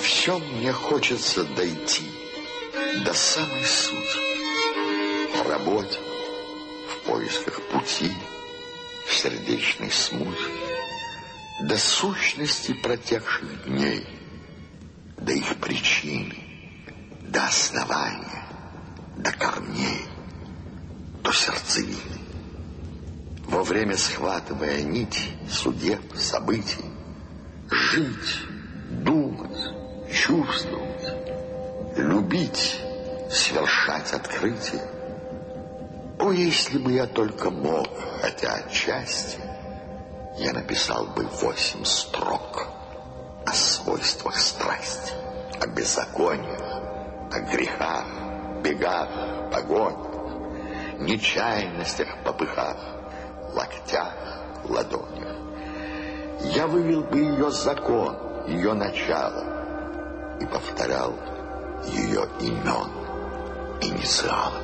всем мне хочется дойти до самой сути. В работе, в поисках пути, в сердечной смуте, до сущности протекших дней, до их причины, до основания, до корней, до сердцевины. Во время схватывая нить судеб, событий, жить, думать, чувствовать, любить, совершать открытие. О, если бы я только мог, хотя отчасти, я написал бы 8 строк о свойствах страсти, о беззакониях, о грехах, бегах, погонях, нечаянностях, попыхах, локтях, ладонях. Я вывел бы ее закон, ее начало и повторял ее имен, инициалы.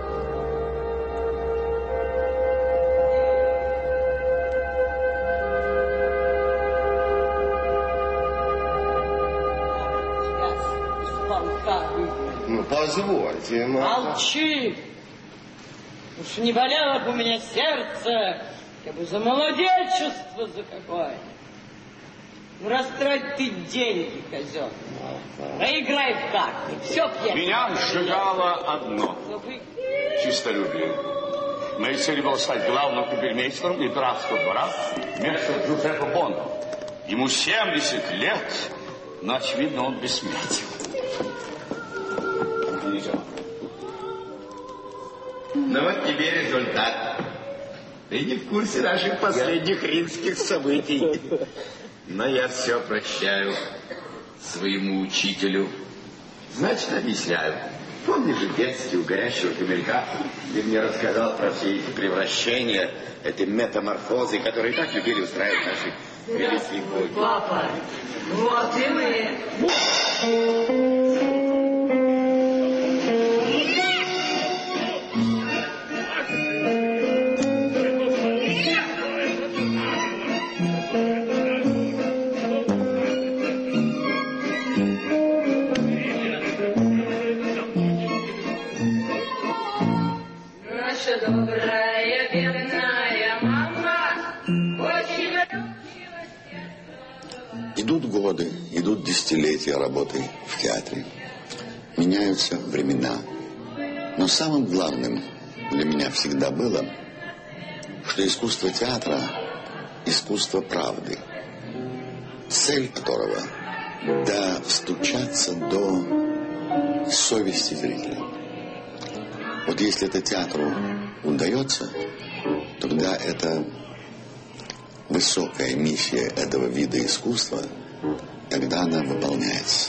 Ну, позвольте, мама. Молчи! Уж не болело бы у меня сердце, я бы за молодечество за какое. Ну, растрать ты деньги, козел. Проиграй в карты, все пьешь. Меня сжигало одно. Чистолюбие. Моей целью было стать главным капельмейстером императорского двора вместо Джузеппе Бонда. Ему 70 лет, но, очевидно, он бессмертен. Ну вот тебе результат. Ты не в курсе наших последних римских событий. Но я все прощаю своему учителю. Значит, объясняю. Помнишь же детстве у горящего камелька, ты мне рассказал про все эти превращения, эти метаморфозы, которые так любили устраивать наши великие боги. Папа, вот и мы. Добрая, бедная мама, очень Идут годы, идут десятилетия работы в театре. Меняются времена. Но самым главным для меня всегда было, что искусство театра – искусство правды, цель которого – достучаться до совести зрителя. Вот если это театру удается, тогда это высокая миссия этого вида искусства, тогда она выполняется.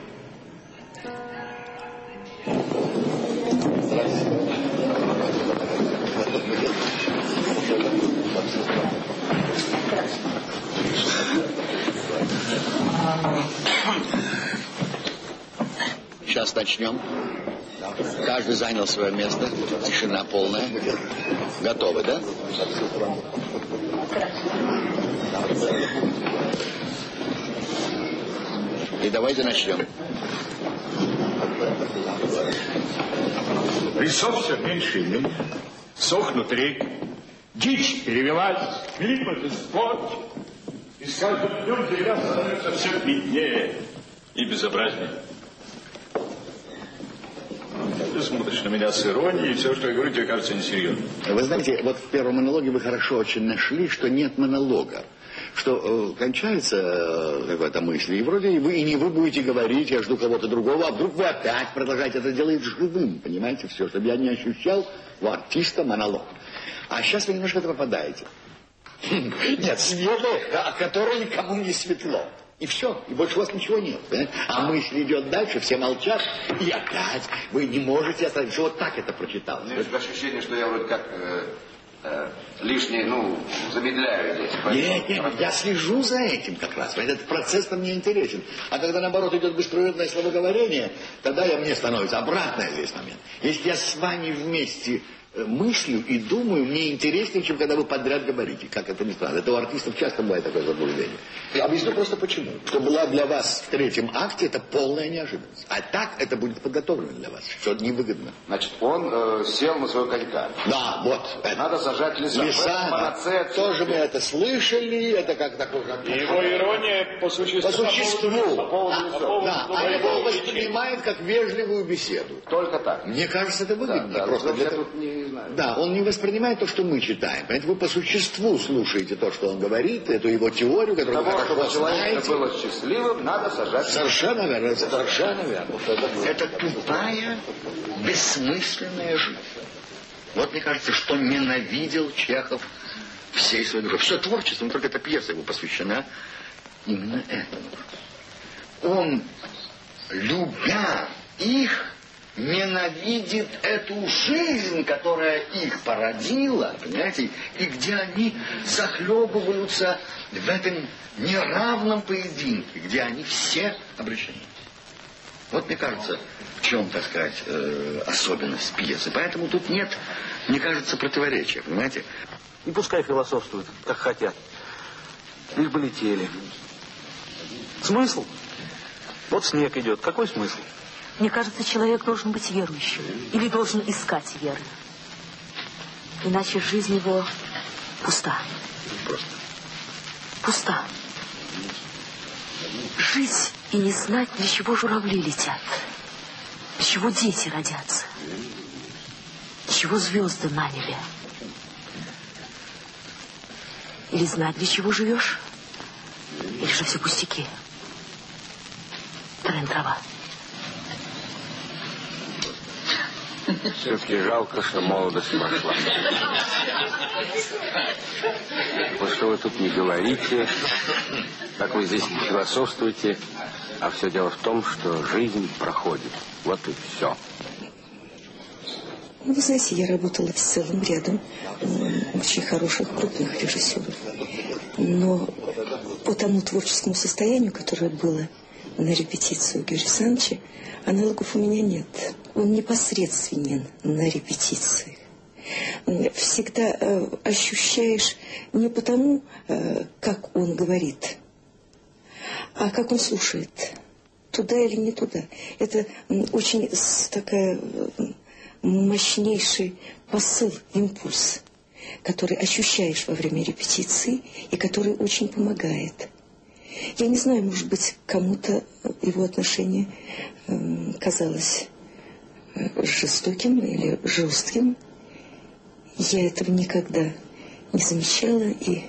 Сейчас начнем. Каждый занял свое место. Тишина полная. Готовы, да? И давайте начнем. Лесов все меньше и меньше. Сохнут реки. Дичь перевелась. Климат испортен. И с каждым днем земля становится все беднее и безобразнее. Ты смотришь на меня с иронией, и все, что я говорю, тебе кажется несерьезным. Вы знаете, вот в первом монологе вы хорошо очень нашли, что нет монолога. Что кончается какая-то мысль, и вроде и не вы будете говорить, я жду кого-то другого, а вдруг вы опять продолжаете это делать живым, понимаете, все, чтобы я не ощущал у артиста монолог. А сейчас вы немножко пропадаете. Нет, светло, от которого никому не светло. И все, и больше у вас ничего нет. Понимаете? А мысль идет дальше, все молчат, и опять вы не можете оставить, что вот так это прочитал. У меня есть ощущение, что я вроде как лишний, замедляю здесь. Нет, я слежу за этим как раз. Этот процесс мне интересен. А когда, наоборот, идет беспрерывное словоговорение, тогда мне становится обратный здесь момент. Если я с вами вместе мыслю и думаю, мне интереснее, чем когда вы подряд говорите. Как это ни странно. Это у артистов часто бывает такое заблуждение. Я объясню просто почему. Что была для вас в третьем акте, это полная неожиданность. А так это будет подготовлено для вас, что невыгодно. Значит, он сел на своего конька. Да, вот. Надо сажать леса. Леса, тоже мы это слышали, это как такой... Его ирония по существу. По существу. По поводу лесов. Да, а его воспринимает как вежливую беседу. Только так. Мне кажется, это выгодно. Да, просто для того. тут не знаю. Да, он не воспринимает то, что мы читаем. Понимаете, вы по существу слушаете то, что он говорит, эту его теорию, которую вы Того, хорошо чтобы человек знаете. было счастливым, надо сажать. Совершенно верно, совершенно верно. Это тупая, бессмысленная жизнь. Вот мне кажется, что ненавидел Чехов всей своей душой. Все творчество, но только эта пьеса его посвящена именно этому. Он, любя их, ненавидит эту жизнь, которая их породила, понимаете, и где они захлебываются в этом неравном поединке, где они все обречены. Вот, мне кажется, в чем, так сказать, особенность пьесы. Поэтому тут нет, мне кажется, противоречия, понимаете? И пускай философствуют, как хотят. Лишь бы летели. Смысл? Вот снег идет. Какой смысл? Мне кажется, человек должен быть верующим. Или должен искать веры. Иначе жизнь его пуста. Просто. Пуста. Жить и не знать, для чего журавли летят. Для чего дети родятся. Для чего звезды на небе. Или знать, для чего живешь. Или же все пустяки. Трава. Все-таки жалко, что молодость прошла. Вот что вы тут не говорите, как вы здесь не философствуете, а все дело в том, что жизнь проходит. Вот и все. Ну, вы знаете, я работала с целым рядом очень хороших, крупных режиссеров. Но по тому творческому состоянию, которое было на репетицию Георгия Александровича, аналогов у меня нет. Он непосредственен на репетициях. Всегда ощущаешь не потому, как он говорит, а как он слушает. Туда или не туда. Это очень такая мощнейший посыл, импульс, который ощущаешь во время репетиции и который очень помогает. Я не знаю, может быть, кому-то его отношение казалось жестоким или жестким. Я этого никогда не замечала и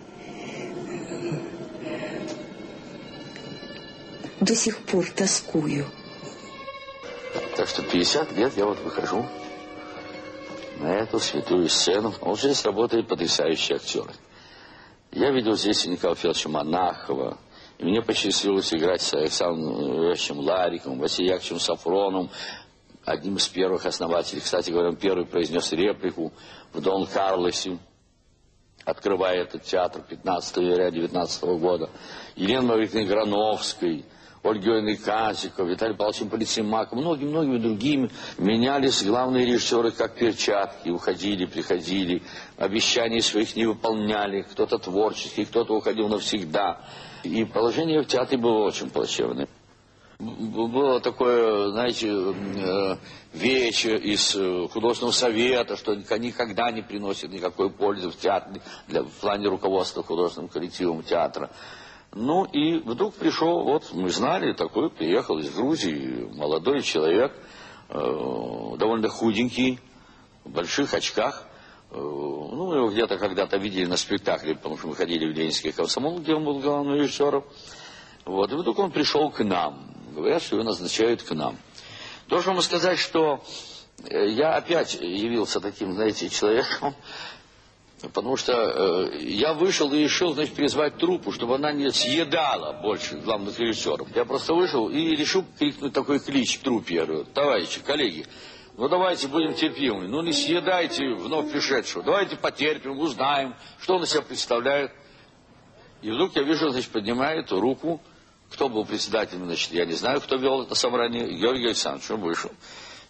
до сих пор тоскую. Так что 50 лет я вот выхожу на эту святую сцену. А вот здесь работают потрясающие актеры. Я видел здесь Николая Федоровича Монахова. И мне посчастливилось играть с Александром Ильичем Лариковым, Василием Яковлевичем Сафроновым, одним из первых основателей. Кстати говоря, он первый произнес реплику в Дон Карлосе, открывая этот театр 15 января 19 года. Еленой Маргаритой Грановской, Ольгой Казиков, Виталием Павловичем Полицеймаком, многими другими. Менялись главные режиссеры как перчатки, уходили, приходили, обещаний своих не выполняли, кто-то творческий, кто-то уходил навсегда. И положение в театре было очень плачевное. Было такое, знаете, вече из художественного совета, что никогда не приносит никакой пользы в театре, в плане руководства художественным коллективом театра. Ну и вдруг пришел, вот мы знали, такой приехал из Грузии молодой человек, довольно худенький, в больших очках. Ну, мы его где-то когда-то видели на спектакле, потому что мы ходили в Ленинский комсомол, где он был главным режиссером. Вот, и вдруг он пришел к нам. Говорят, что его назначают к нам. Должен вам сказать, что я опять явился таким, знаете, человеком, потому что я вышел и решил, значит, призвать труппу, чтобы она не съедала больше главных режиссеров. Я просто вышел и решил крикнуть такой клич труппе. Я говорю: товарищи, коллеги, ну давайте будем терпимыми, ну не съедайте вновь пришедшего, давайте потерпим, узнаем, что он из себя представляет. И вдруг я вижу, значит, поднимает руку, кто был председателем, значит, я не знаю, кто вел это собрание, Георгий Александрович, он вышел.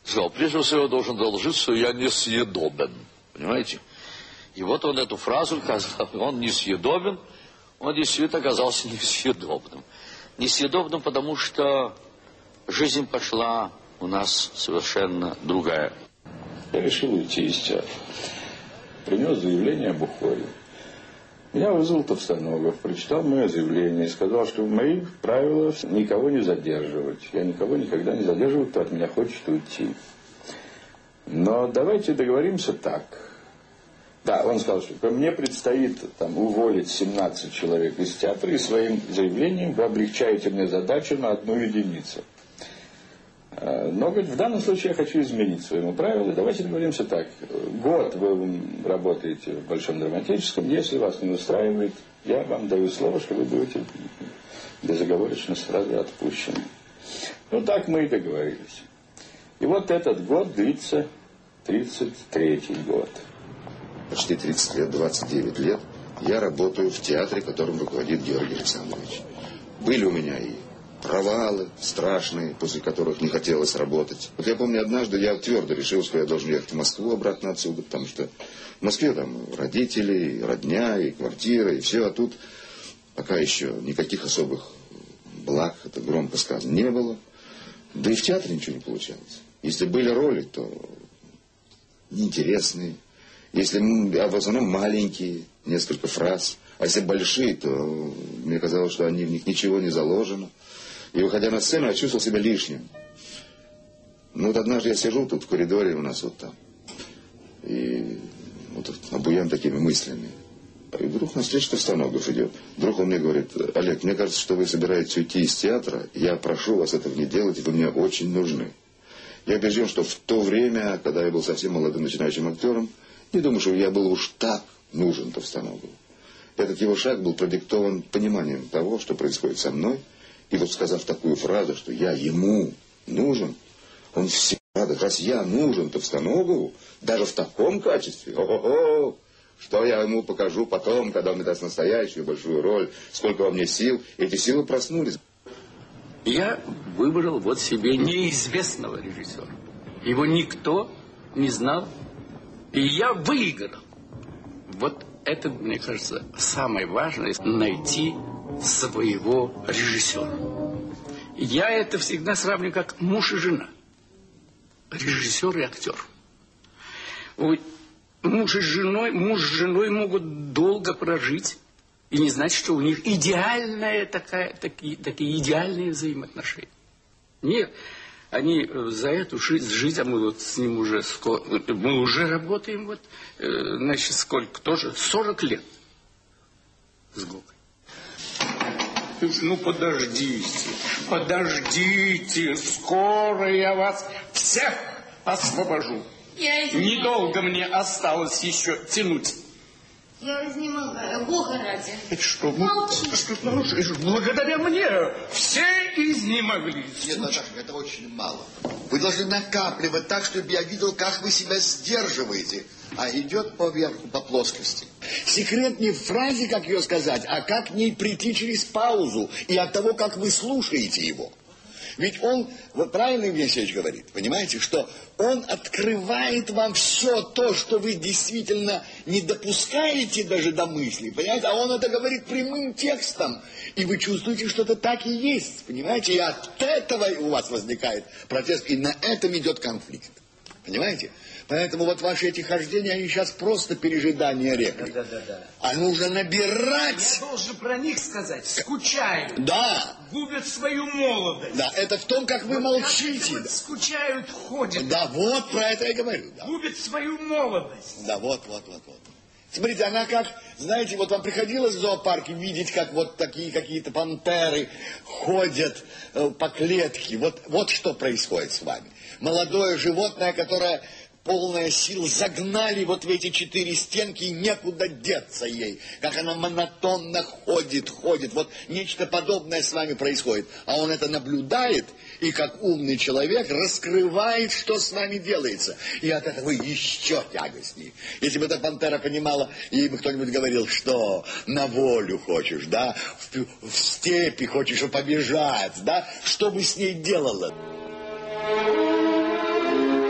Сказал, прежде всего я должен доложить, что я несъедобен. Понимаете? И вот он эту фразу сказал, он несъедобен, он действительно оказался несъедобным. Несъедобным, потому что жизнь пошла у нас совершенно другая. Я решил уйти из театра. Принес заявление об уходе. Меня вызвал Товстоногов, прочитал мое заявление и сказал, что мои правила никого не задерживать. Я никого никогда не задерживаю, кто от меня хочет уйти. Но давайте договоримся так. Да, он сказал, что мне предстоит там, уволить 17 человек из театра, и своим заявлением вы облегчаете мне задачу на 1 единицу. Но, говорит, в данном случае я хочу изменить своему правилу. Давайте договоримся так. Год вы работаете в Большом драматическом. Если вас не устраивает, я вам даю слово, что вы будете безоговорочно сразу отпущены. Ну, так мы и договорились. И вот этот год длится 33-й год. Почти 30 лет, 29 лет я работаю в театре, которым руководит Георгий Александрович. Были у меня и провалы страшные, после которых не хотелось работать. Вот я помню, однажды я твердо решил, что я должен ехать в Москву обратно отсюда, потому что в Москве там родители, и родня, и квартира, и все, а тут пока еще никаких особых благ, это громко сказано, не было. Да и в театре ничего не получалось. Если были роли, то неинтересные. Если, а в основном маленькие, несколько фраз. А если большие, то мне казалось, что в них ничего не заложено. И, выходя на сцену, я чувствовал себя лишним. Ну, вот однажды я сижу тут в коридоре у нас вот там. И вот обуян такими мыслями. И вдруг навстречу Товстоногов идет. Вдруг он мне говорит: Олег, мне кажется, что вы собираетесь уйти из театра. Я прошу вас этого не делать, вы мне очень нужны. Я убежден, что в то время, когда я был совсем молодым начинающим актером, не думаю, что я был уж так нужен Товстоногову. Этот его шаг был продиктован пониманием того, что происходит со мной. И вот сказав такую фразу, что я ему нужен, он всегда рад, раз я нужен Товстоногову, даже в таком качестве, о-хо-хо, что я ему покажу потом, когда он мне даст настоящую большую роль, сколько во мне сил. Эти силы проснулись. Я выбрал вот себе неизвестного режиссера. Его никто не знал. И я выиграл. Вот это, мне кажется, самое важное, найти своего режиссера. Я это всегда сравниваю как муж и жена. Режиссер и актер. Муж с женой могут долго прожить и не знать, что у них идеальная такие идеальные взаимоотношения. Нет. Они за эту жизнь, а мы вот с ним уже мы уже работаем, вот, значит, сколько тоже, 40 лет с Гогой. Ну, подождите, скоро я вас всех освобожу. Недолго мне осталось еще тянуть. Я изнемогаю, Бога ради. Что? Благодаря мне все изнемогли. Нет, Наташа, это очень мало. Вы должны накапливать так, чтобы я видел, как вы себя сдерживаете. А идет поверху, по плоскости. Секрет не в фразе, как ее сказать, а как к ней прийти через паузу. И от того, как вы слушаете его. Ведь он, вот правильно Евгений Алексеевич говорит, понимаете, что он открывает вам все то, что вы действительно не допускаете даже до мысли, понимаете, а он это говорит прямым текстом, и вы чувствуете, что это так и есть, понимаете, и от этого у вас возникает протест, и на этом идет конфликт, понимаете. Поэтому вот ваши эти хождения, они сейчас просто пережидание реплик. Да. А нужно набирать. Я должен про них сказать. Скучают. Да. Губят свою молодость. Да, это в том, как вы молчите. Вот скучают, ходят. Да, вот про это я говорю. Да. Губят свою молодость. Да, вот. Смотрите, она как, знаете, вот вам приходилось в зоопарке видеть, как вот такие какие-то пантеры ходят по клетке. Вот что происходит с вами. Молодое животное, которое... полная сил, загнали вот в эти 4 стенки, и некуда деться ей. Как она монотонно ходит. Вот нечто подобное с вами происходит. А он это наблюдает, и как умный человек раскрывает, что с вами делается. И от этого еще тягостнее. Если бы эта пантера понимала, ей бы кто-нибудь говорил, что на волю хочешь, да, в степи хочешь побежать, да, что бы с ней делала?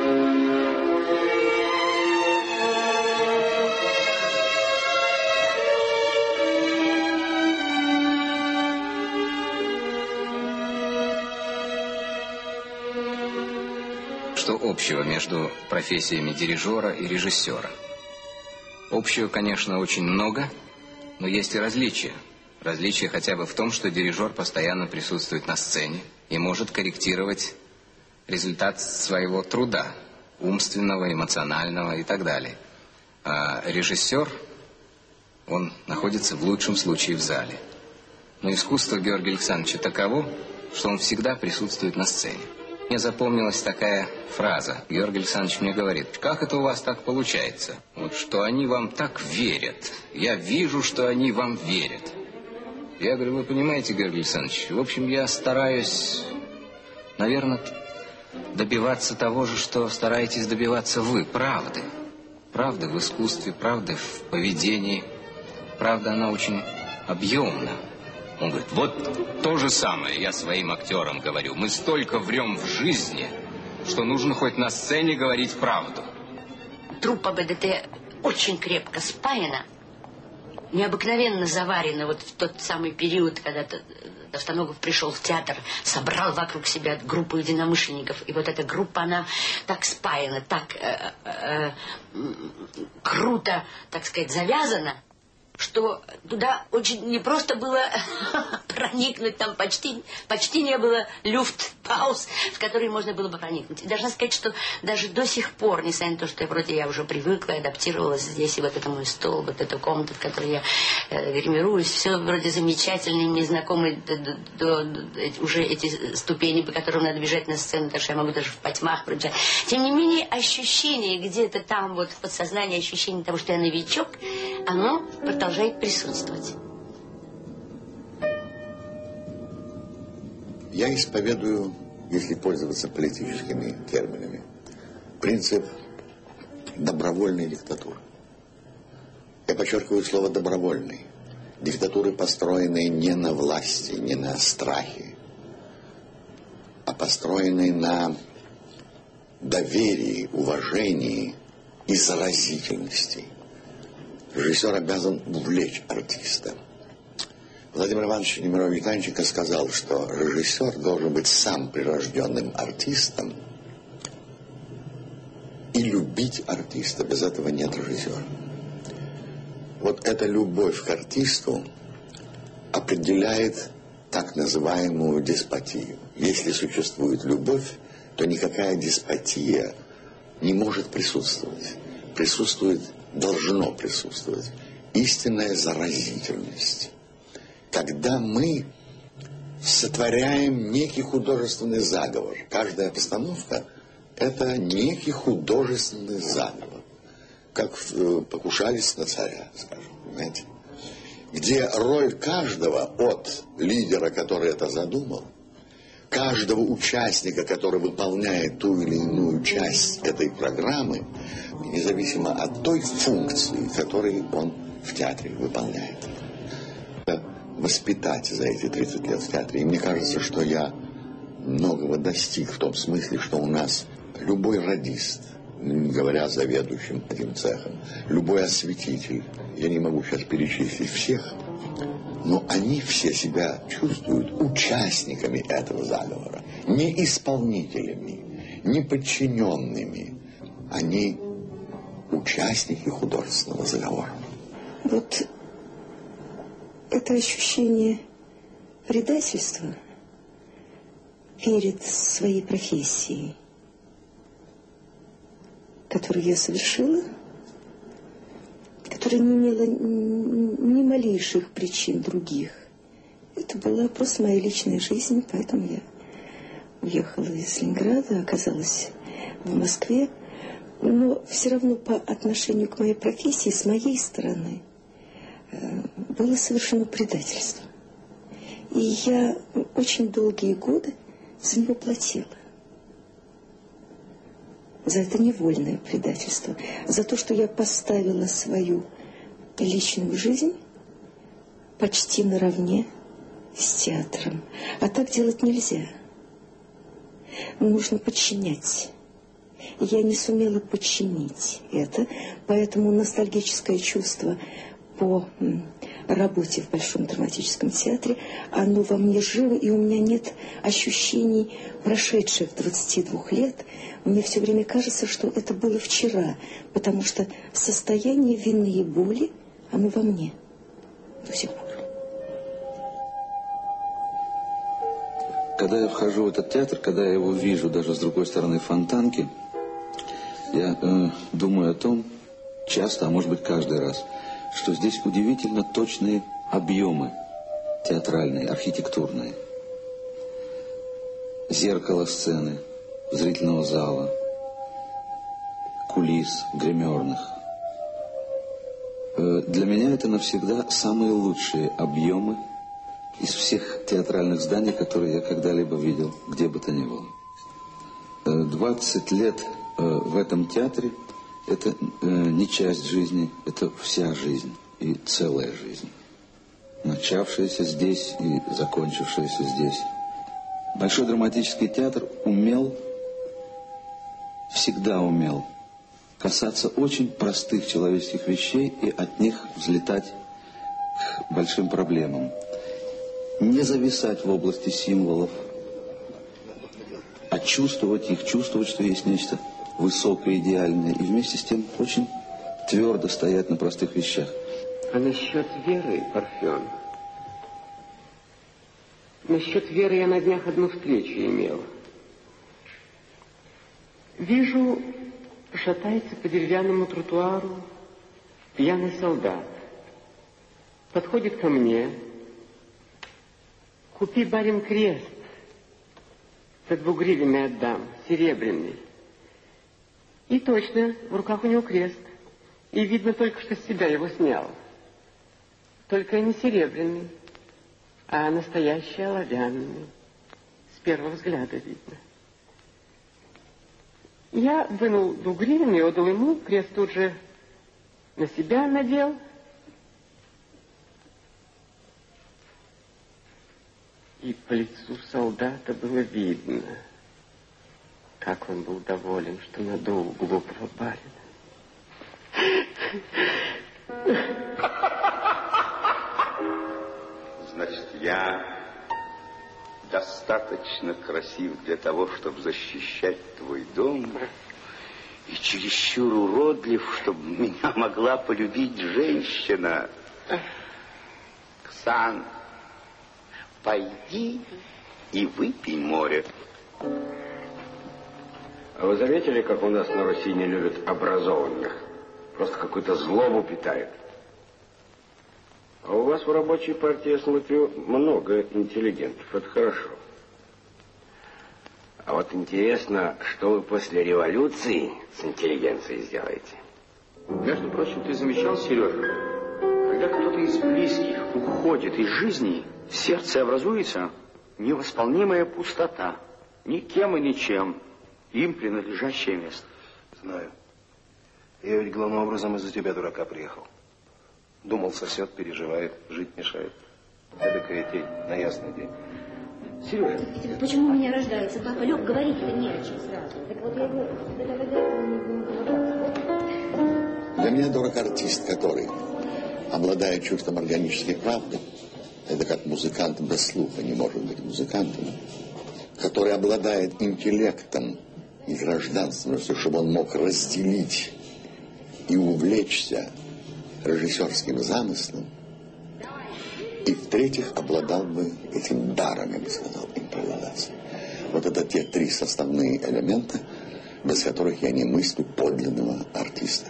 общего между профессиями дирижера и режиссера? Общего, конечно, очень много, но есть и различия. Различие хотя бы в том, что дирижер постоянно присутствует на сцене и может корректировать результат своего труда, умственного, эмоционального и так далее. А режиссер, он находится в лучшем случае в зале. Но искусство Георгия Александровича таково, что он всегда присутствует на сцене. Мне запомнилась такая фраза. Георгий Александрович мне говорит: как это у вас так получается? Вот что они вам так верят. Я вижу, что они вам верят. Я говорю: вы понимаете, Георгий Александрович, в общем, я стараюсь, наверное, добиваться того же, что стараетесь добиваться вы. Правды. Правды в искусстве, правды в поведении. Правда, она очень объемна. Он говорит: вот то же самое я своим актерам говорю. Мы столько врем в жизни, что нужно хоть на сцене говорить правду. Труппа БДТ очень крепко спаяна, необыкновенно заварена. Вот в тот самый период, когда Товстоногов пришел в театр, собрал вокруг себя группу единомышленников. И вот эта группа, она так спаяна, так круто, так сказать, завязана, что туда очень непросто было проникнуть, там почти не было люфт-пауз, в которые можно было бы проникнуть. И должна сказать, что даже до сих пор, несмотря на то, что я уже привыкла, адаптировалась здесь, и вот это мой стол, вот эта комната, в которой я гримируюсь, все вроде замечательно, мне знакомы уже эти ступени, по которым надо бежать на сцену, так что я могу даже в потьмах пробежать. Тем не менее, ощущение где-то там, вот в подсознании, ощущение того, что я новичок, оно продолжает присутствовать. Я исповедую, если пользоваться политическими терминами, принцип добровольной диктатуры. Я подчеркиваю слово «добровольный». Диктатуры, построенные не на власти, не на страхе, а построенные на доверии, уважении и заразительности. Режиссер обязан увлечь артиста. Владимир Иванович Немирович Данченко сказал, что режиссер должен быть сам прирожденным артистом и любить артиста. Без этого нет режиссера. Вот эта любовь к артисту определяет так называемую деспотию. Если существует любовь, то никакая деспотия не может присутствовать. Должно присутствовать истинная заразительность. Когда мы сотворяем некий художественный заговор, каждая постановка – это некий художественный заговор, как покушались на царя, скажем, понимаете? Где роль каждого, от лидера, который это задумал, каждого участника, который выполняет ту или иную часть этой программы, независимо от той функции, которую он в театре выполняет. Воспитать за эти 30 лет в театре. И мне кажется, что я многого достиг в том смысле, что у нас любой радист, не говоря о заведующем этим цехом, любой осветитель, я не могу сейчас перечислить всех, но они все себя чувствуют участниками этого заговора, не исполнителями, не подчиненными. Они участники художественного заговора. Вот это ощущение предательства перед своей профессией, которую я совершила, которая не имела ни малейших причин других. Это была просто моя личная жизнь, поэтому я уехала из Ленинграда, оказалась в Москве. Но все равно по отношению к моей профессии, с моей стороны, было совершено предательство. И я очень долгие годы за него платила. За это невольное предательство. За то, что я поставила свою личную жизнь почти наравне с театром. А так делать нельзя. Нужно подчинять. Я не сумела подчинить это, поэтому ностальгическое чувство по работе в Большом драматическом театре, оно во мне живо, и у меня нет ощущений прошедших 22 лет. Мне все время кажется, что это было вчера, потому что состояние вины и боли, оно во мне до сих пор. Когда я вхожу в этот театр, когда я его вижу даже с другой стороны Фонтанки, я думаю о том, часто, а может быть каждый раз, что здесь удивительно точные объемы театральные, архитектурные. Зеркало сцены, зрительного зала, кулис, гримерных. Для меня это навсегда самые лучшие объемы из всех театральных зданий, которые я когда-либо видел, где бы то ни было. 20 лет в этом театре – это не часть жизни, это вся жизнь и целая жизнь. Начавшаяся здесь и закончившаяся здесь. Большой драматический театр всегда умел касаться очень простых человеческих вещей и от них взлетать к большим проблемам. Не зависать в области символов, а чувствовать их, чувствовать, что есть нечто высокое, идеальное, и вместе с тем очень твердо стоять на простых вещах. А насчет веры, Парфен? Насчет веры я на днях одну встречу имел. Вижу, шатается по деревянному тротуару пьяный солдат. Подходит ко мне. Купи, барин, крест. За 2 гривен отдам, серебряный. И точно, в руках у него крест. И видно только, что с себя его снял. Только не серебряный, а настоящий оловянный. С первого взгляда видно. Я вынул 2 гривен и отдал ему. Крест тут же на себя надел. И по лицу солдата было видно, как он был доволен, что надул глупого барина. Значит, я достаточно красив для того, чтобы защищать твой дом, и чересчур уродлив, чтобы меня могла полюбить женщина. Ксан, пойди и выпей море. А вы заметили, как у нас на Руси не любят образованных? Просто какую-то злобу питают. А у вас в рабочей партии, я смотрю, много интеллигентов. Это хорошо. А вот интересно, что вы после революции с интеллигенцией сделаете? Между прочим, ты замечал, Сережа, когда кто-то из близких уходит из жизни, в сердце образуется невосполнимая пустота. Никем и ничем им принадлежащее место. Знаю. Я ведь главным образом из-за тебя, дурака, приехал. Думал, сосед, переживает, жить мешает. Эдакая тень на ясный день. Сережа. Почему у меня рождается папа? Лёг, говорить-то не о чем сразу. Так вот я его Для меня дорог артист, который, обладая чувством органической правды, это как музыкант без слуха не может быть музыкантом, который обладает интеллектом и гражданственностью, чтобы он мог разделить и увлечься режиссерским замыслом, и в-третьих, обладал бы этим даром, я бы сказал, импровизации. Вот это те 3 составные элемента, без которых я не мыслю подлинного артиста.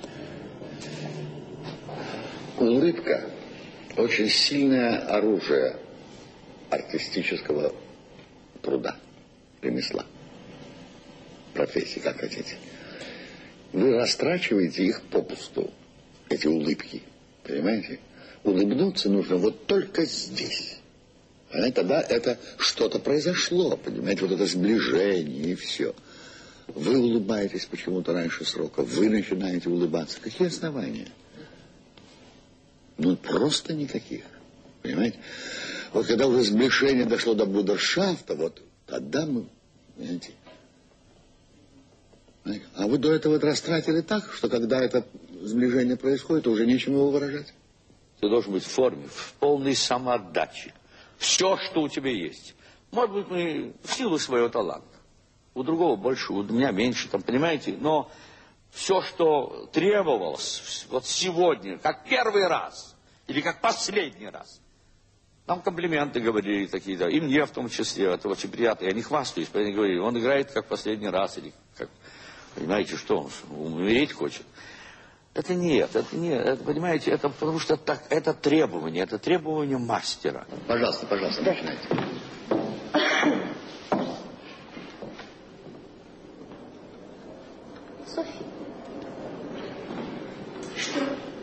Улыбка – очень сильное оружие артистического труда, ремесла, профессии, как хотите. Вы растрачиваете их попусту, эти улыбки, понимаете? Улыбнуться нужно вот только здесь. Понимаете? Тогда это что-то произошло, понимаете? Вот это сближение и все. Вы улыбаетесь почему-то раньше срока, вы начинаете улыбаться. Какие основания? Ну, просто никаких. Понимаете? Вот когда уже сближение дошло до брудершафта, вот тогда мы, понимаете? А вы до этого это растратили так, что когда это сближение происходит, уже нечем его выражать. Ты должен быть в форме, в полной самоотдаче. Все, что у тебя есть. Может быть, мы в силу своего таланта. У другого больше, у меня меньше, там, понимаете? Но все, что требовалось вот сегодня, как первый раз, или как последний раз, нам комплименты говорили такие-то, и мне в том числе, это очень приятно. Я не хвастаюсь, они говорили, он играет как последний раз, или как, понимаете, что он умереть хочет. Это нет, это, понимаете, это потому что это требование мастера. Пожалуйста, начинайте. Софья. Что?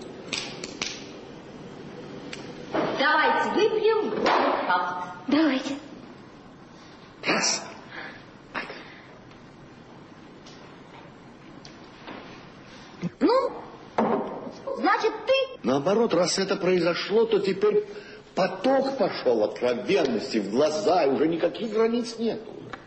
Давайте выпьем Фауст. Давайте. Раз. Ну, значит, ты... Наоборот, раз это произошло, то теперь поток пошел откровенности в глаза, и уже никаких границ нету.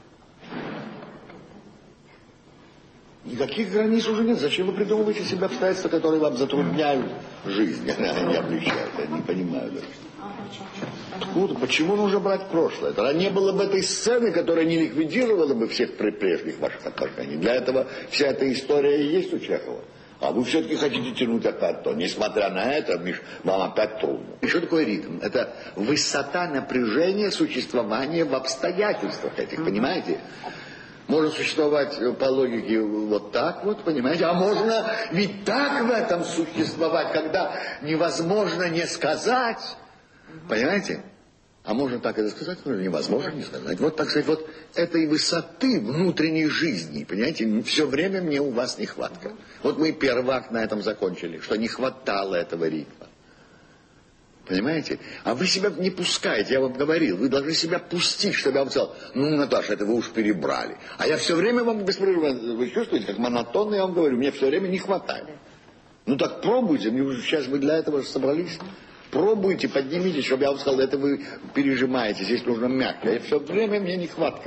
Никаких границ уже нет. Зачем вы придумываете себе обстоятельства, которые вам затрудняют жизнь, а не облегчают? Я не понимаю даже. Откуда? Почему нужно брать прошлое? Тогда не было бы этой сцены, которая не ликвидировала бы всех прежних ваших отношений. Для этого вся эта история и есть у Чехова. А вы все-таки хотите тянуть опять то. Несмотря на это, Миш, вам опять трудно. И что такое ритм? Это высота напряжения существования в обстоятельствах этих, понимаете? Можно существовать по логике вот так вот, понимаете? А можно ведь так в этом существовать, когда невозможно не сказать. Понимаете? А можно так это сказать, но невозможно не сказать. Вот, так сказать, вот этой высоты внутренней жизни, понимаете, все время мне у вас нехватка. Вот мы первый акт на этом закончили, что не хватало этого ритма. Понимаете? А вы себя не пускаете, я вам говорил. Вы должны себя пустить, чтобы я вам сказал, ну, Наташа, это вы уж перебрали. А я все время вам беспрерывно, вы чувствуете, как монотонно я вам говорю, мне все время не хватает. Ну так пробуйте, сейчас вы для этого собрались. Пробуйте, поднимитесь, чтобы я вам сказал, это вы пережимаете, здесь нужно мягко. И все время мне нехватка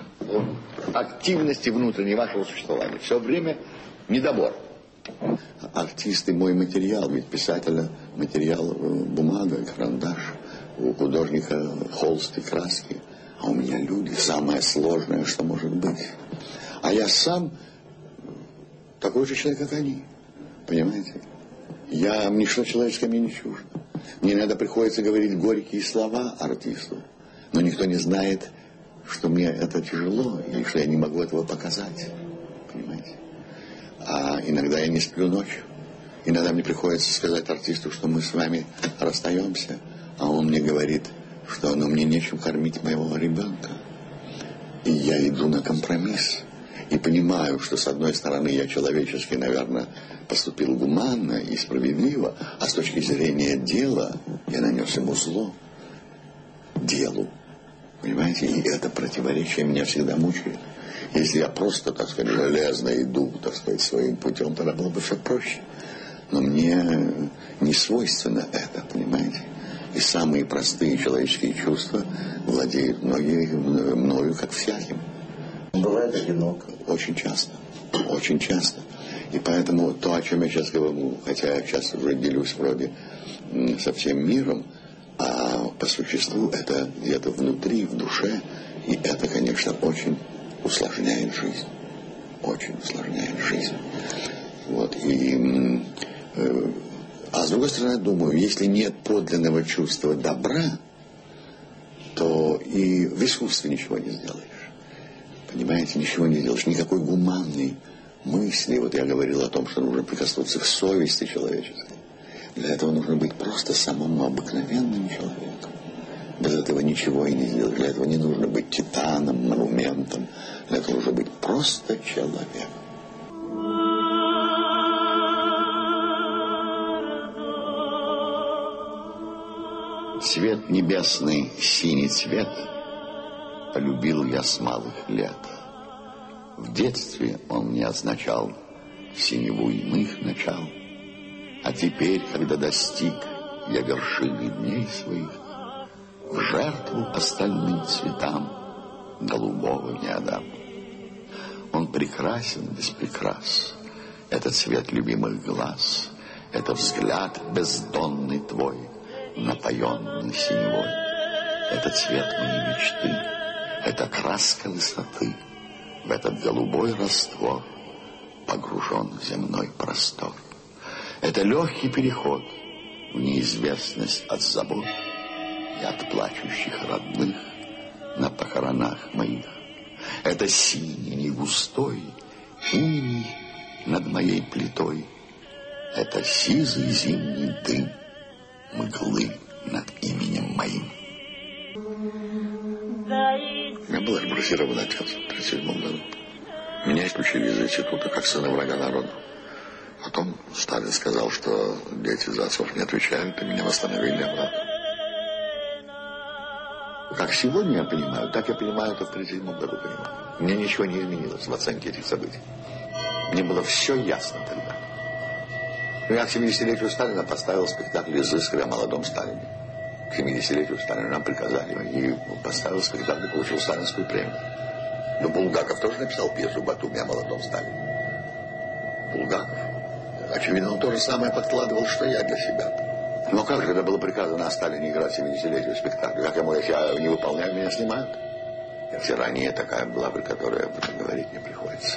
активности внутренней вашего существования. Все время недобор. Артисты мой материал, ведь писателя материал бумага, карандаш, у художника холст и краски. А у меня люди, самое сложное, что может быть. А я сам такой же человек, как они. Понимаете? Ничто человеческое мне не чуждо. Мне иногда приходится говорить горькие слова артисту, но никто не знает, что мне это тяжело, и что я не могу этого показать. Понимаете? А иногда я не сплю ночью. Иногда мне приходится сказать артисту, что мы с вами расстаемся, а он мне говорит, что мне нечем кормить моего ребенка. И я иду на компромисс. И понимаю, что с одной стороны я человечески, наверное, поступил гуманно и справедливо, а с точки зрения дела я нанес ему зло. Делу. Понимаете? И это противоречие меня всегда мучает. Если я просто, так сказать, железно иду, так сказать, своим путем, тогда было бы все проще. Но мне не свойственно это, понимаете? И самые простые человеческие чувства владеют мною, как всяким. Бывает одиноко. Очень часто. Очень часто. И поэтому то, о чем я сейчас говорю, хотя я сейчас уже делюсь вроде со всем миром, а по существу это где-то внутри, в душе, и это, конечно, очень усложняет жизнь. Очень усложняет жизнь. Вот. А с другой стороны, думаю, если нет подлинного чувства добра, то и в искусстве ничего не сделаешь. Понимаете, ничего не делаешь, никакой гуманной мысли. Вот я говорил о том, что нужно прикоснуться к совести человеческой. Для этого нужно быть просто самым обыкновенным человеком. Без этого ничего и не сделаешь. Для этого не нужно быть титаном, монументом. Для этого нужно быть просто человеком. Свет небесный, синий цвет полюбил я с малых лет. В детстве он мне означал синеву иных начал. А теперь, когда достиг я вершины дней своих, в жертву остальным цветам голубого не отдам. Он прекрасен без прикрас, этот цвет любимых глаз, Это взгляд бездонный твой, напоенный синевой. Это цвет моей мечты, это краска высоты. В этот голубой раствор погружен земной простор. Это легкий переход в неизвестность от забот и от плачущих родных на похоронах моих. Это синий, не густой иней над моей плитой. Это сизый зимний дым мглы над именем моим. У меня был репрессированный отец в 1937 году. Меня исключили из института как сына врага народа. Потом Сталин сказал, что дети за отцов не отвечают, и меня восстановили обратно. Как сегодня я понимаю, так я понимаю, это в 1937 году понимаю. Мне ничего не изменилось в оценке этих событий. Мне было все ясно тогда. Я к 70-летию Сталина поставил спектакль «Изыскры о молодом Сталине». К 70-летию Сталина нам приказали, и поставил спектакль, получил сталинскую премию. Но Булгаков тоже написал пьесу «Батуми о молодом Сталине». Булгаков. Очевидно, он то же самое подкладывал, что я для себя. Но как же это было приказано о Сталине играть 70-летию спектакля? Как ему, если я не выполняю, меня снимают? Тирания такая была, при которой об этом говорить не приходится.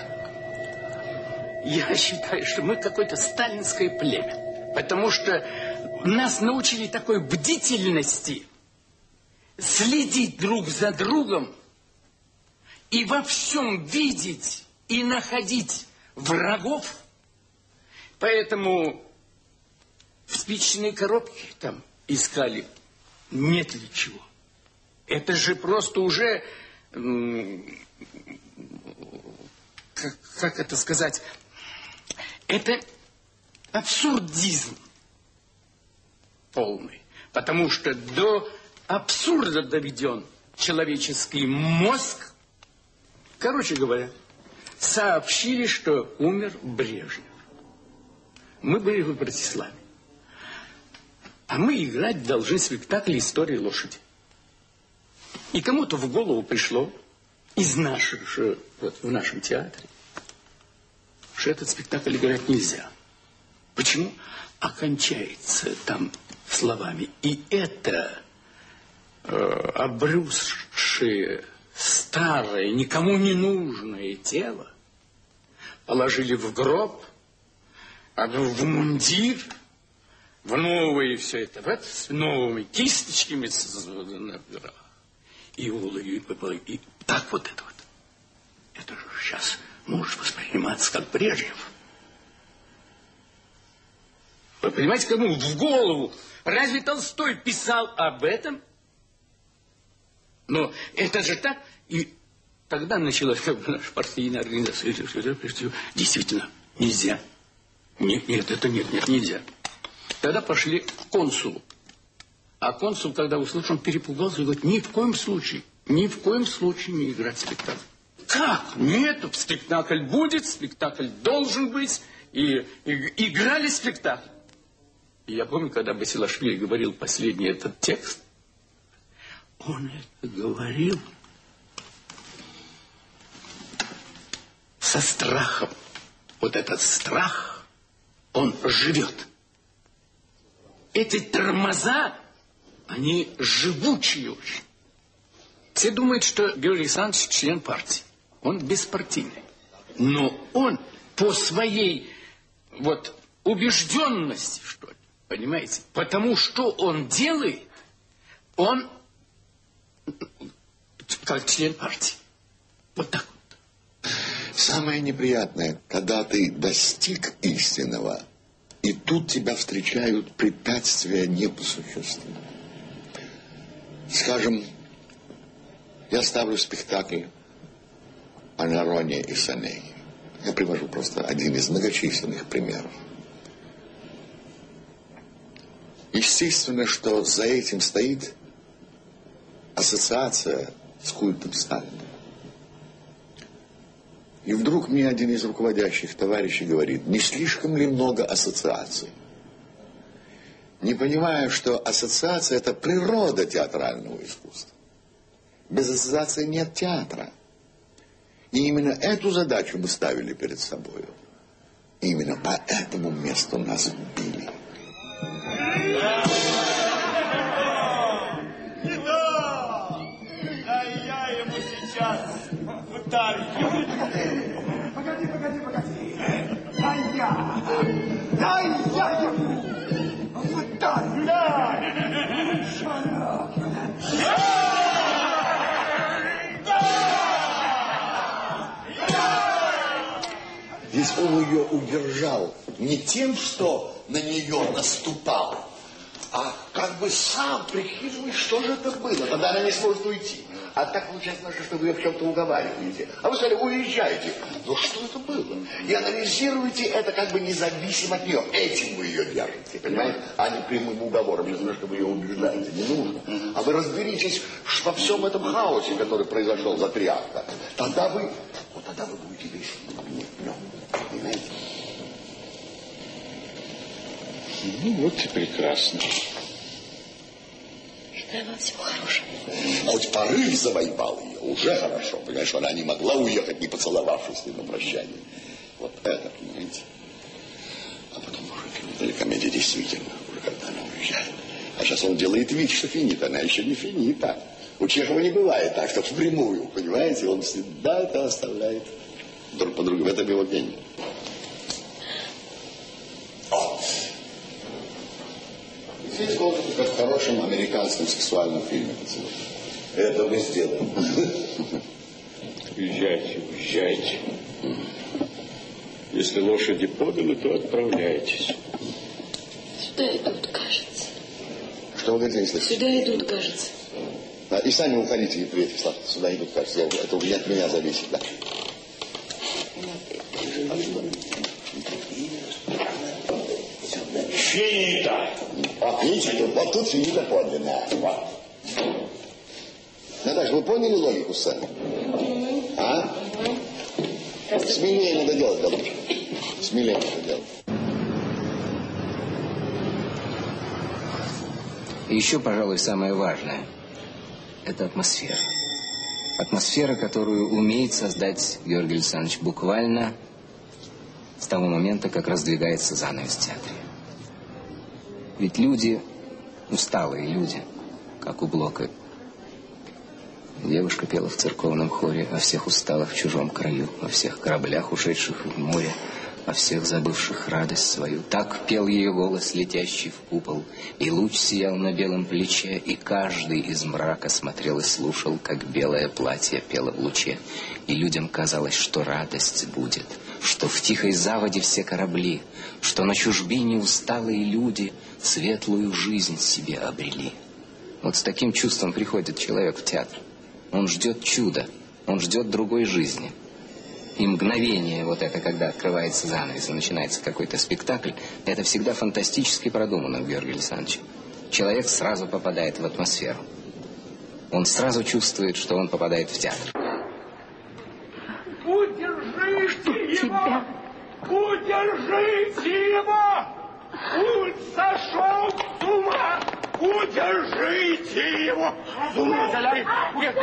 Я считаю, что мы какое-то сталинское племя. Потому что нас научили такой бдительности, следить друг за другом и во всем видеть и находить врагов. Поэтому в спичечной коробке там искали, нет ли чего. Это же просто уже, как это сказать, это абсурдизм полный. Потому что до абсурда доведен человеческий мозг. Короче говоря, сообщили, что умер Брежнев. Мы были в Братиславе. А мы играть должны спектакль «История лошади». И кому-то в голову пришло из наших же, вот в нашем театре, что этот спектакль играть нельзя. Почему? Окончается там словами. И это обрюзшее, старое, никому не нужное тело положили в гроб, в мундир, в новые все это, вот, с новыми кисточками и так вот это вот. Это же сейчас может восприниматься как Брежнев. Вы понимаете, кому в голову? Разве Толстой писал об этом? Но это же так. И тогда началась наша партийная организация. Действительно, нельзя. Нет, это нет, нельзя. Тогда пошли к консулу. А консул, когда услышал, он перепугался и говорит, ни в коем случае не играть спектакль. Как? Нет, спектакль будет, спектакль должен быть. И играли спектакль. И я помню, когда Басилашвили говорил последний этот текст, он это говорил со страхом. Вот этот страх, он живет. Эти тормоза, они живучие очень. Все думают, что Георгий Александрович член партии. Он беспартийный. Но он по своей вот убежденности, что ли, понимаете? Потому что он делает, он как член партии. Вот так вот. Самое неприятное, когда ты достиг истинного, и тут тебя встречают препятствия не по существу. Скажем, я ставлю спектакль о Нероне и Сенеке. Я привожу просто один из многочисленных примеров. Естественно, что за этим стоит ассоциация с культом Сталина. И вдруг мне один из руководящих товарищей говорит, не слишком ли много ассоциаций? Не понимая, что ассоциация – это природа театрального искусства. Без ассоциации нет театра. И именно эту задачу мы ставили перед собой. И именно По этому месту нас били. Не то! А я ему сейчас втарью. Погоди. Дай я ему втарью. Здесь он ее удержал не тем, что на нее наступал, а как бы сам прикидывает, что же это было. Тогда она не сможет уйти. А так получается, что вы ее в чем-то уговариваете. А вы сказали, уезжайте. Но что это было? И анализируете это как бы независимо от нее. Этим вы ее держите, понимаете? А не прямым уговором, не знаю, что вы ее убеждаете. Не нужно. А вы разберитесь во всем этом хаосе, который произошел за 3 акта. Тогда вы будете весь днем. Понимаете? Ну вот и прекрасно. Да, вам всего хорошего. Хоть порыв завоевал ее, уже хорошо. Понимаешь, она не могла уехать, не поцеловавшись на прощание. Вот это, понимаете. А потом уже комедия действительно, уже когда она уезжает. А сейчас он делает вид, что финит, она еще не финита. У Чехова не бывает так, что впрямую, понимаете. Он всегда это оставляет друг по другу. В этом его гений. Здесь должен быть как в хорошем американском сексуальном фильме. Это мы сделаем. Уезжайте. Если лошади поданы, то отправляйтесь. Сюда идут, кажется. Что вы говорите, не слышите? Сюда идут, кажется. Да, и сами уходите, Ефрей Вячеслав. Сюда идут, кажется. Это уже от меня зависит, да. Финита! Вот видите, вот тут финита подлинная. Вот. Наташа, вы поняли логику сцены? А? Смелее надо делать, голубчик. Смелее надо делать. И еще, пожалуй, самое важное – это атмосфера. Атмосфера, которую умеет создать Георгий Александрович буквально с того момента, как раздвигается занавес в театре. Ведь люди, усталые люди, как у Блока. Девушка пела в церковном хоре о всех усталых в чужом краю, о всех кораблях, ушедших в море, о всех забывших радость свою. Так пел ее голос, летящий в купол, и луч сиял на белом плече, и каждый из мрака смотрел и слушал, как белое платье пело в луче. И людям казалось, что радость будет, что в тихой заводе все корабли, что на чужбине усталые люди светлую жизнь себе обрели. Вот с таким чувством приходит человек в театр. Он ждет чуда, он ждет другой жизни. И мгновение вот это, когда открывается занавес и начинается какой-то спектакль, это всегда фантастически продумано у Георгия Александровича. Человек сразу попадает в атмосферу. Он сразу чувствует, что он попадает в театр. Удержите его! Удержите его! Он сошел с ума! Удержите его! С ума взяли! Нет,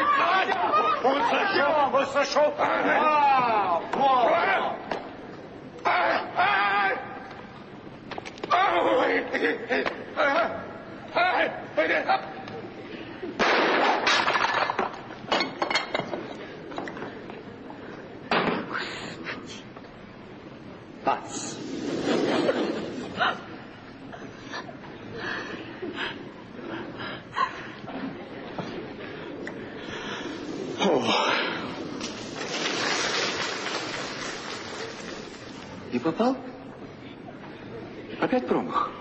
он сошел! Пас. Не попал? Опять промах?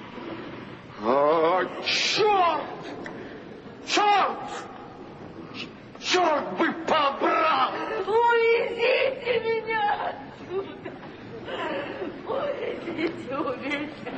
Черт! Черт! Черт бы побрал! Увезите меня отсюда! Увезите, увезите!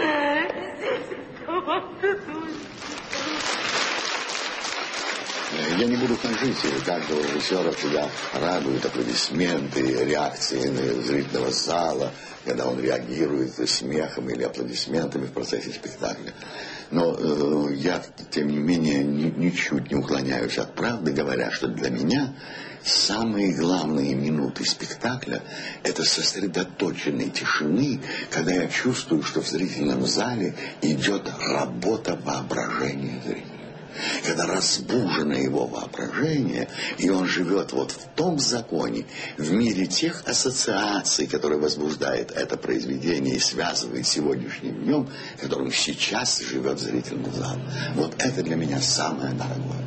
Здесь оставаться тут. Я не буду ханжить, каждого режиссера всегда радуют аплодисменты, реакции зрительного зала, когда он реагирует смехом или аплодисментами в процессе спектакля. Но я, тем не менее, ничуть не уклоняюсь от правды, говоря, что для меня самые главные минуты спектакля – это сосредоточенной тишины, когда я чувствую, что в зрительном зале идет работа воображения зрителя. Когда разбужено его воображение, и он живет вот в том законе, в мире тех ассоциаций, которые возбуждает это произведение и связывает с сегодняшним днем, которым сейчас живет зрительный зал. Вот это для меня самое дорогое.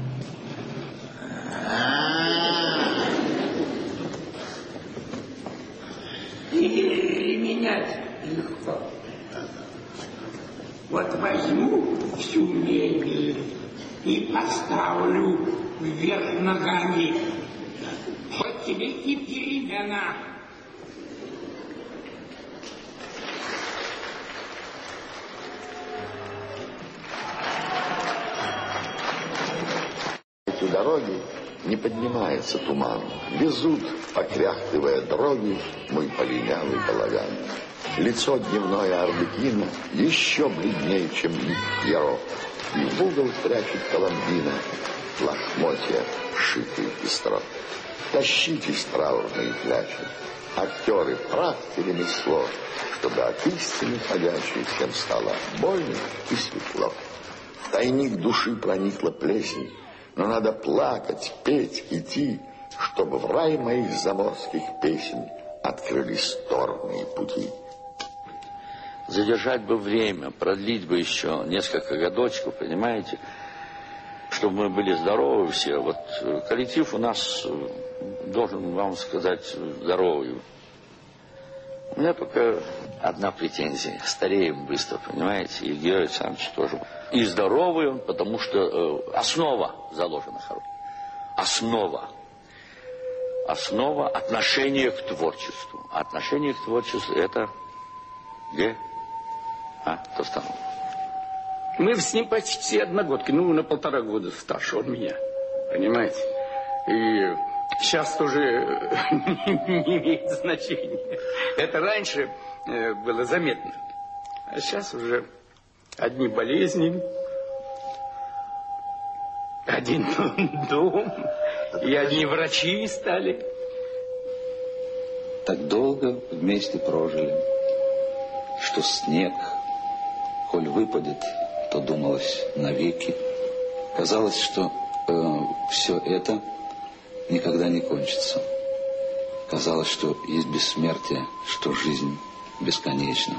Переменять легко. Вот возьму всю мебель и поставлю вверх ногами. Вот тебе и перемена. Эти дороги не поднимается туман, везут, покряхтывая дроги, мой полинялый балаган. Лицо дневное Арлекина еще бледнее, чем лик Пьеро, и в угол прячет Коломбина лохмотья, шитые пестро. Тащитесь, траурные клячи, актеры, правьте ремесло, чтобы от истины ходячей всем стало больно и светло. В тайник души проникла плесень, но надо плакать, петь, идти, чтобы в рай моих заморских песен открылись торные пути. Задержать бы время, продлить бы еще несколько годочков, понимаете, чтобы мы были здоровы все. Вот коллектив у нас, должен вам сказать, здоровый. У меня только одна претензия. Стареем быстро, понимаете, и Георгий Александрович тоже. И здоровый он, потому что основа заложена хорошая. Основа отношения к творчеству. Отношение к творчеству это где? Товстанов. Мы с ним почти одногодки, на 1,5 года старше он меня, понимаете? И сейчас тоже не имеет значения. Это раньше было заметно, а сейчас уже одни болезни, один дом, и одни врачи стали. Так долго вместе прожили, что снег, коль выпадет, то думалось навеки. Казалось, что все это никогда не кончится. Казалось, что есть бессмертие, что жизнь бесконечна.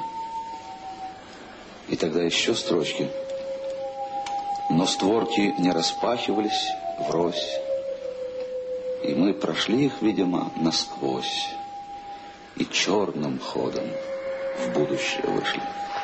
И тогда еще строчки. Но створки не распахивались врозь, и мы прошли их, видимо, насквозь, и черным ходом в будущее вышли.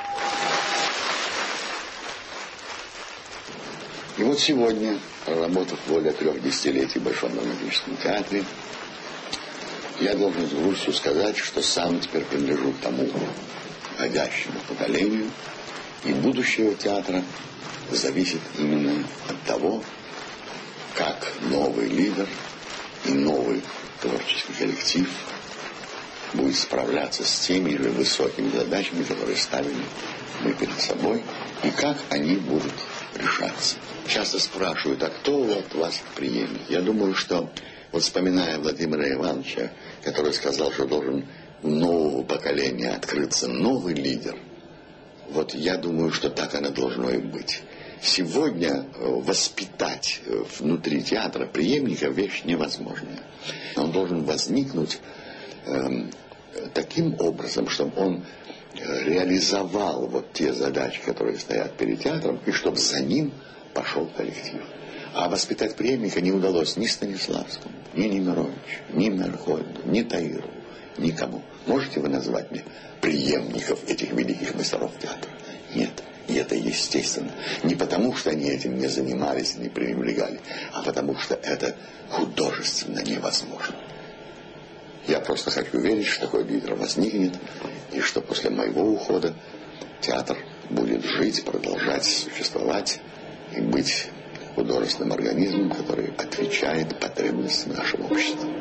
И вот сегодня, проработав более 3 десятилетий в Большом драматическом театре, я должен с грустью сказать, что сам теперь принадлежу к тому входящему поколению, и будущее театра зависит именно от того, как новый лидер и новый творческий коллектив будет справляться с теми же высокими задачами, которые ставили мы перед собой, и как они будут решаться. Часто спрашивают, а кто от вас преемник? Я думаю, что, вот вспоминая Владимира Ивановича, который сказал, что должен у нового поколения открыться новый лидер, вот я думаю, что так оно должно и быть. Сегодня воспитать внутри театра преемника вещь невозможная. Он должен возникнуть таким образом, чтобы он реализовал вот те задачи, которые стоят перед театром, и чтобы за ним пошел коллектив. А воспитать преемника не удалось ни Станиславскому, ни Немировичу, ни Мерхольду, ни Таиру, никому. Можете вы назвать мне преемников этих великих мастеров театра? Нет. И это естественно. Не потому, что они этим не занимались, не пренебрегали, а потому, что это художественно невозможно. Я просто хочу верить, что такой лидер возникнет, и что после моего ухода театр будет жить, продолжать существовать и быть художественным организмом, который отвечает потребностям нашего общества.